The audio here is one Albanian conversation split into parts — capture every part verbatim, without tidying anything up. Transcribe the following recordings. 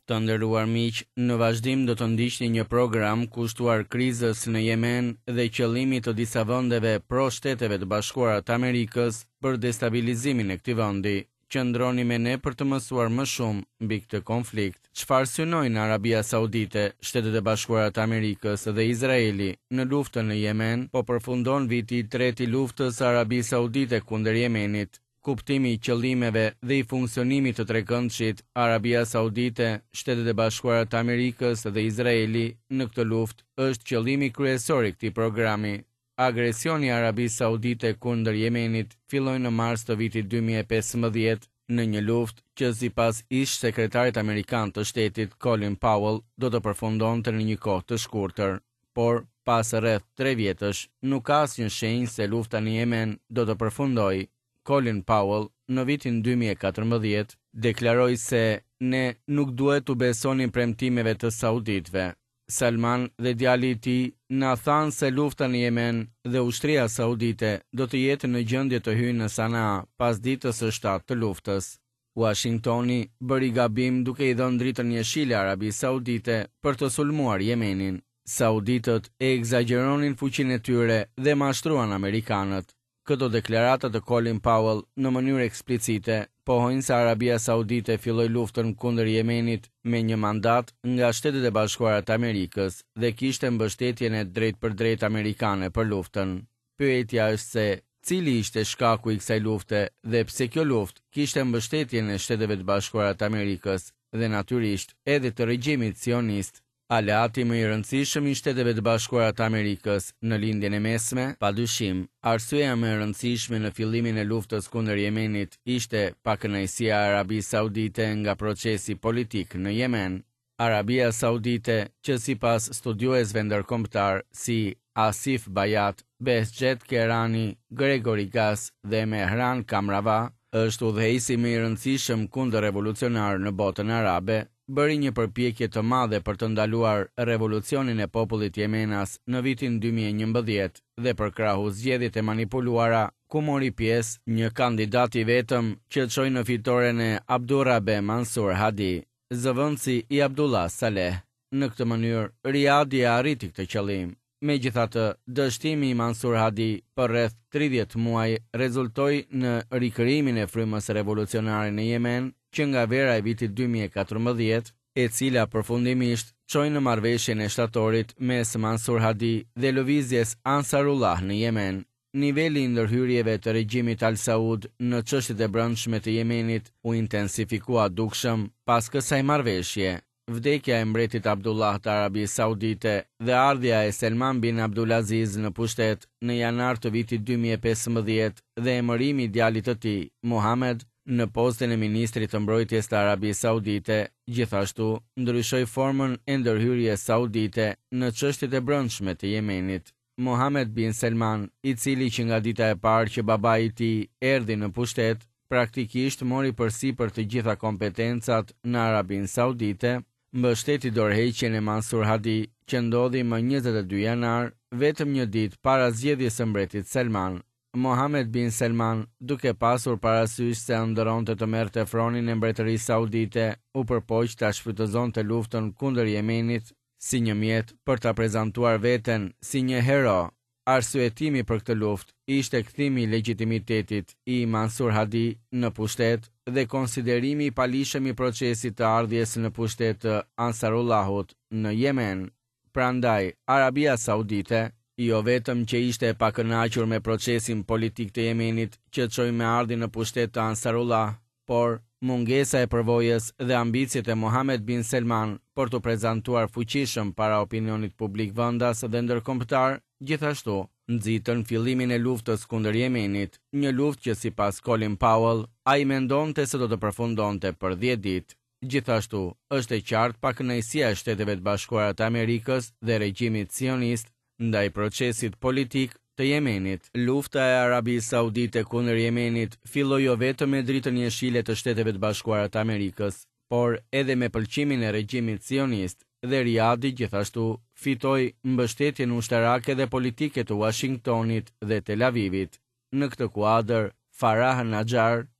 Të nderuar miq, në vazhdim do të ndiqni një program kushtuar krizës në Yemen dhe qëllimit të disa vendeve pro Shteteve të Bashkuara të Amerikës për destabilizimin e këtij vendi. Qëndroni me ne për të mësuar më shumë mbi këtë konflikt. Çfarë synojnë Arabia Saudite, Shtetet e Bashkuara të Amerikës dhe Izraeli në luftën në Yemen? Po përfundon viti i tretë i luftës së Arabisë Saudite kundër Yemenit. Kuptimi i qëllimeve dhe i funksionimit të trekëndshit Arabia Saudite, Shtetet e Bashkuara të Amerikës dhe Izraeli në këtë luftë është qëllimi kryesor i këtij programi. Agresioni i Arabisë Saudite kundër Yemenit filloi në mars të vitit dy mijë e pesëmbëdhjetë në një luftë që sipas ish sekretarit amerikan të shtetit Colin Powell do të përfundonte në një kohë të shkurtër. Por pas rreth tre vjetësh nuk ka asnjë shenjë se lufta në Yemen do të përfundojë. Colin Powell në vitin dy mijë e katërmbëdhjetë deklaroi se ne nuk duhet të besonin premtimeve të sauditëve. Salman dhe djali i tij na thanë se lufta në Yemen dhe ushtria saudite do të jetë në gjendje të hyjë në Sanaa pas ditës së shtatë të luftës. Washingtoni bëri gabim duke i dhënë dritën jeshile Arabisë Saudite për të sulmuar Yemenin. Sauditët e egzageronin fuqinë e tyre dhe mashtruan amerikanët. Këto deklarata të Colin Powell në mënyrë eksplicite pohojnë se Arabia Saudite filloi luftën kundër Yemenit me një mandat nga Shtetet e Bashkuara të Amerikës dhe kishte mbështetjen e drejtpërdrejtë amerikane për luftën. Pyetja është se cili ishte shkaku i kësaj lufte dhe pse kjo luftë kishte mbështetjen e Shteteve të Bashkuara të Amerikës dhe natyrisht edhe të regjimit sionist. Aleati më i rëndësishëm i Shteteve të Bashkuara të Amerikës në lindjen e mesme, padyshim, arsyeja më e rëndësishme në fillimin e luftës kundër Yemenit ishte pakënaqësia e Arabisë Saudite nga procesi politik në Yemen. Arabia Saudite, që sipas studiuesve ndërkombëtar si Asif Bayat, Behçet Kerani, Gregory Gass dhe Mehran Kamrava, është udhëheqësi më i rëndësishëm kundër revolucionar në botën arabe, bëri një përpjekje të madhe për të ndaluar revolucionin e popullit jemenas në vitin dy mijë e njëmbëdhjetë dhe për krahu zgjedhjet e manipuluara ku mori pjesë një kandidat i vetëm që çoi në fitoren e Abdurrabe Mansur Hadi, zëvendësi i Abdullah Saleh. Në këtë mënyrë, Riyadi e arriti këtë qëllim. Megjithatë, dështimi i Mansur Hadi për rreth tridhjetë muaj rezultoi në rikrijimin e frymës revolucionare në Yemen, që nga vera e vitit dy mijë e katërmbëdhjetë, e cila përfundimisht çoi në marrëveshjen e shtatorit mes Mansur Hadi dhe lëvizjes Ansarullah në Yemen. Niveli i ndërhyrjeve të regjimit Al Saud në çështjet e brendshme të Yemenit u intensifikua dukshëm pas kësaj marrëveshje. Vdekja e mbretit Abdullah të Arabisë Saudite dhe ardhja e Salman bin Abdulaziz në pushtet në janar të vitit dy mijë e pesëmbëdhjetë dhe emërimi i djalit të tij, Mohammed, në postën e ministrit të mbrojtjes të Arabisë Saudite, gjithashtu ndryshoi formën e ndërhyrjes saudite në çështjet e brendshme të Yemenit. Mohammed bin Salman, i cili që nga dita e parë që babai i tij erdhi në pushtet, praktikisht mori përsipër të gjitha kompetencat në Arabinë Saudite, mbështeti dorëheqjen e Mansur Hadi, që ndodhi më njëzet e dy janar, vetëm një ditë para zgjedhjes së mbretit Salman. Mohammed bin Salman, duke pasur parasysh se ëndërronte të merrte fronin e mbretërisë saudite, u përpoq ta shfrytëzonte luftën kundër Yemenit si një mjet për ta prezantuar veten si një hero. Arsyetimi për këtë luftë ishte kthimi i legjitimitetit i Mansur Hadi në pushtet dhe konsiderimi i palishëm i procesit të ardhjes në pushtet të Ansarullahut në Yemen. Prandaj, Arabia Saudite jo vetëm që ishte e pakënaqur me procesin politik të Yemenit që çoi me ardhin në pushtet të Ansarullah, por mungesa e përvojës dhe ambicjet e Mohammed bin Salman për të prezantuar fuqishëm para opinionit publik vendas dhe ndërkombëtar, gjithashtu nxitën fillimin e luftës kundër Yemenit, një luftë që sipas Colin Powell, ai mendonte se do të përfundonte për dhjetë ditë. Gjithashtu, është e qartë pakënaqësia e Shteteve të Bashkuara të Amerikës dhe regjimit sionist ndaj procesit politik të Yemenit. Lufta e Arabisë Saudite kundër Yemenit filloi jo vetëm me dritën jeshile të Shteteve të Bashkuara të Amerikës, por edhe me pëlqimin e regjimit sionist, dhe Riyadi gjithashtu fitoi mbështetjen ushtarake dhe politike të Washingtonit dhe Tel Avivit. Në këtë kuadër, Farah Najjar,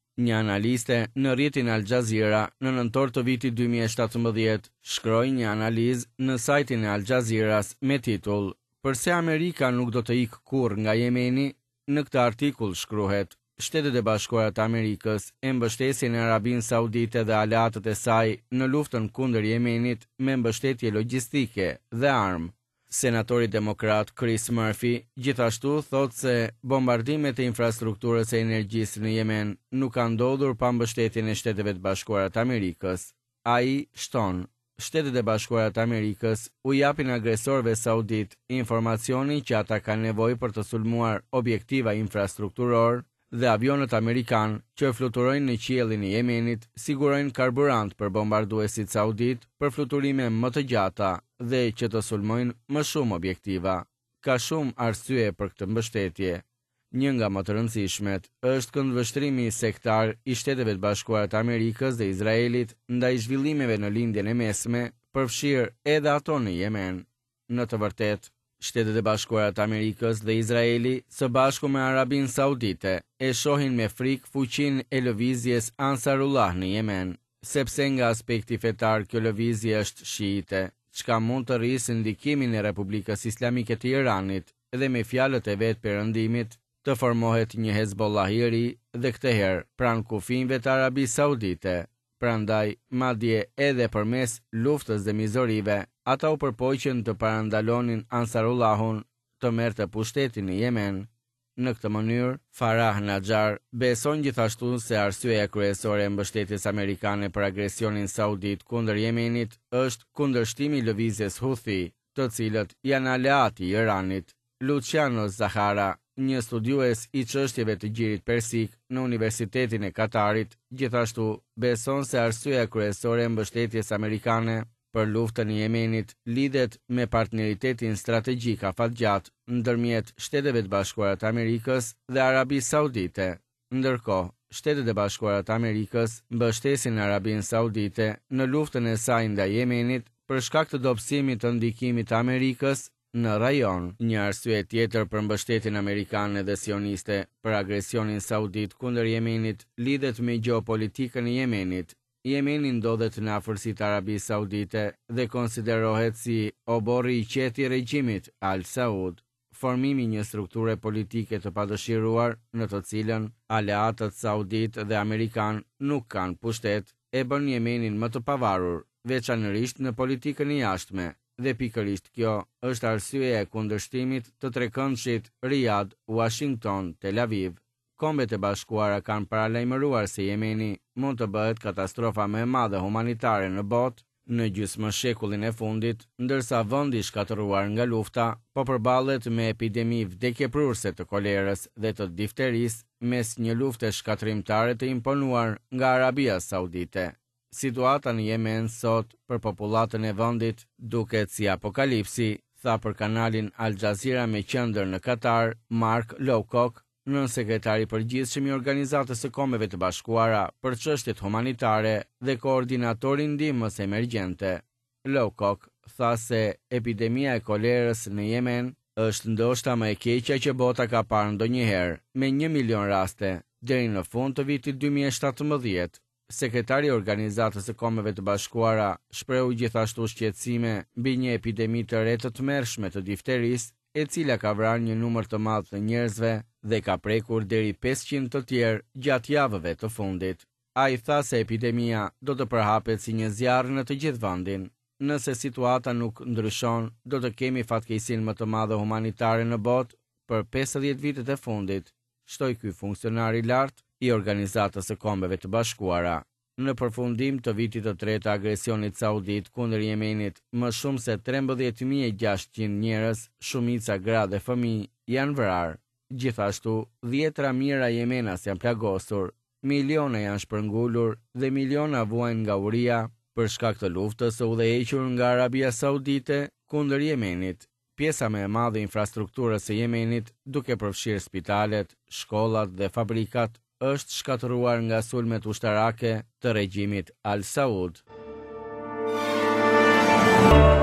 Një analiste në rrjetin Al Jazeera në nëntor të vitit dy mijë e shtatëmbëdhjetë shkroi një analizë në sajtin e Al Jazeeras me titull "Përse Amerika nuk do të ikë kurrë nga Jemeni?" Në këtë artikull shkruhet: Shtetet e Bashkuara të Amerikës e mbështesin Arabinë Saudite dhe aleatët e saj në luftën kundër Jemenit me mbështetje logjistike dhe armë. Senatori demokrat Chris Murphy gjithashtu thot se bombardimet e infrastrukturës e energjisë në Yemen nuk kanë ndodhur pa mbështetjen e Shteteve të Bashkuara të Amerikës. Ai shton: Shtetet e Bashkuara të Amerikës u japin agresorëve saudit informacionin që ata kanë nevojë për të sulmuar objektiva infrastrukturor dhe avionët amerikan që fluturojnë në qiellin e Jemenit sigurojnë karburant për bombarduesit saudit për fluturime më të gjata dhe që të sulmojnë më shumë objektiva. Ka shumë arsye për këtë mbështetje. Një nga më të rëndësishmet është këndvështrimi sektar i Shteteve të Bashkuara të Amerikës dhe Izraelit ndaj zhvillimeve në lindjen e mesme, përfshirë edhe ato në Yemen. Në të vërtetë, Shtetet e Bashkuara të Amerikës dhe Izraeli, së bashku me Arabinë Saudite, e shohin me frikë fuqinë e lëvizjes Ansarullah në Yemen, sepse nga aspekti fetar kjo lëvizje është shiite, çka mund të rrisë ndikimin e Republikës Islamike të Iranit dhe me fjalët e vet perëndimit të formohet një Hezbollah i ri dhe këtë herë pranë kufinjve të Arabisë Saudite. Prandaj, madje edhe përmes luftës dhe mizorive, ata u përpoqën të parandalonin Ansarullahun të merrte pushtetin në Yemen. Në këtë mënyrë, Farah Najar beson gjithashtu se arsyeja kryesore e mbështetjes amerikane për agresionin saudit kundër Yemenit është kundërshtimi i lëvizjes Houthi, të cilët janë aleati i Iranit. Luciano Zahara, një studiues i çështjeve të gjirit persik në Universitetin e Katarit, gjithashtu beson se arsyeja kryesore e mbështetjes amerikane për luftën e Jemenit lidhet me partneritetin strategjik afatgjat ndërmjet Shteteve të Bashkuara të Amerikës dhe Arabisë Saudite. Ndërkohë, Shtetet e Bashkuara të Amerikës mbështesin Arabinë Saudite në luftën e saj ndaj Jemenit për shkak të dobësimit të ndikimit të Amerikës në rajon. Një arsye tjetër për mbështetjen amerikane dhe sioniste për agresionin saudit kundër Jemenit lidhet me gjeopolitikën e Jemenit. Jemeni ndodhet në afërsitë të Arabisë Saudite dhe konsiderohet si oborri i qetë i regjimit Al Saud. Formimi një strukture politike të padëshiruar në të cilën aleatët saudit dhe amerikan nuk kanë pushtet e bën Jemenin më të pavarur, veçanërisht në politikën e jashtme. Dhe pikërisht kjo është arsyeja e kundërshtimit të trekëndshit Riyadh, Washington, Tel Aviv. Kombet e Bashkuara kanë paralajmëruar se Jemeni mund të bëhet katastrofa më e madhe humanitare në botë në gjysmë shekullin e fundit, ndërsa vendi shkatëruar nga lufta po përballet me epidemi vdekjeprurse të kolerës dhe të difterisë mes një lufte shkatrimtare të imponuar nga Arabia Saudite. Situata në Yemen sot për popullatën e vendit duket si apokalipsi, tha për kanalin Al Jazeera me qendër në Katar Mark Lowcock, nën sekretari përgjithshëm i Organizatës së Kombeve të Bashkuara për çështjet humanitare dhe koordinatori i ndihmës emergjente. Lowcock tha se epidemia e kolerës në Yemen është ndoshta më e keqja që bota ka parë ndonjëherë, me një milion raste deri në fund të vitit dy mijë e shtatëmbëdhjetë. Sekretari i Organizatës së Kombeve të Bashkuara shprehu gjithashtu shqetësime mbi një epidemi të re të tmerrshme të difterisë, e cila ka vrarë një numër të madh të njerëzve dhe ka prekur deri pesëqind të tjerë gjatë javëve të fundit. Ai tha se epidemia do të përhapet si një zjarr në të gjithë vendin. Nëse situata nuk ndryshon, do të kemi fatkeqësinë më të madhe humanitare në botë për pesëdhjetë vitet e fundit, shtoi ky funksionar i lartë i Organizatës së Kombeve të Bashkuara. Në përfundim të vitit të tretë të agresionit saudit kundër Jemenit, më shumë se trembëdhjetë mijë e gjashtëqind njerëz, shumica gra dhe fëmijë, janë vrarë. Gjithashtu, dhjetra mijëra jemenas janë plagosur, miliona janë shpërngulur dhe miliona vuajnë nga uria për shkak të luftës së udhëhequr nga Arabia Saudite kundër Jemenit. Pjesa më e madhe e infrastrukturës së Jemenit, duke përfshirë spitalet, shkollat dhe fabrikat, është shkatëruar nga sulmet ushtarake të regjimit Al Saud.